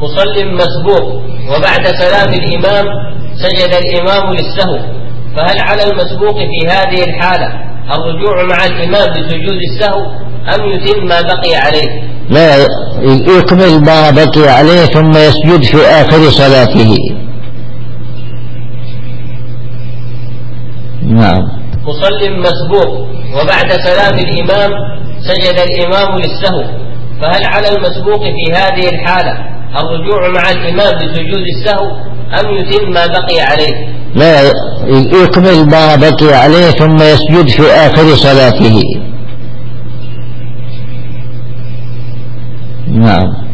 مصل مسبوق وبعد سلام الإمام سجد الإمام للسهو، فهل على المسبوق في هذه الحالة الرجوع مع الإمام لسجود السهو أم يتم ما بقي عليه؟ لا، يكمل ما بقي عليه ثم يسجد في آخر صلاته. نعم. مصل مسبوق وبعد سلام الإمام سجد الإمام للسهو، فهل على المسبوق في هذه الحالة الرجوع مع الإمام لسجود السهو أم يتم ما بقي عليه؟ لا، يكمل ما بقي عليه ثم يسجد في آخر صلاته. نعم.